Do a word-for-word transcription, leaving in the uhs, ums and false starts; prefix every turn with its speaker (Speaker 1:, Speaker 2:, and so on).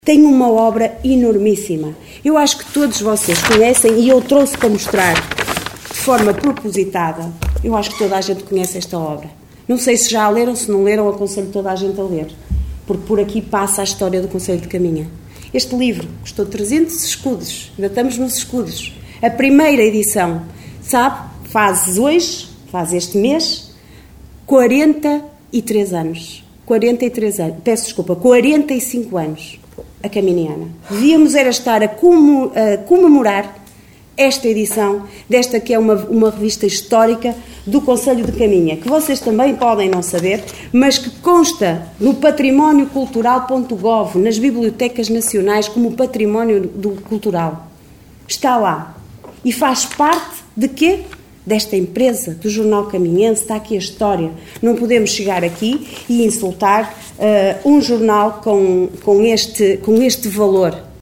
Speaker 1: Tem uma obra enormíssima. Eu acho que todos vocês conhecem e eu trouxe para mostrar de forma propositada. Eu acho que toda a gente conhece esta obra. Não sei se já a leram, se não leram, aconselho toda a gente a ler. Porque por aqui passa a história do Conselho de Caminha. Este livro custou trezentos escudos. Ainda estamos nos escudos. A primeira edição, sabe, faz hoje, faz este mês, quarenta e três anos. quarenta e três anos. Peço desculpa, quarenta e cinco anos. A Caminiana. Devíamos era estar a comemorar esta edição desta que é uma, uma revista histórica do Conselho de Caminha, que vocês também podem não saber, mas que consta no património cultural ponto gov, nas bibliotecas nacionais, como património do cultural. Está lá. E faz parte de quê? Desta empresa, do Jornal Caminhense. Está aqui a história. Não podemos chegar aqui e insultar uh, um jornal com, com, este, com este valor.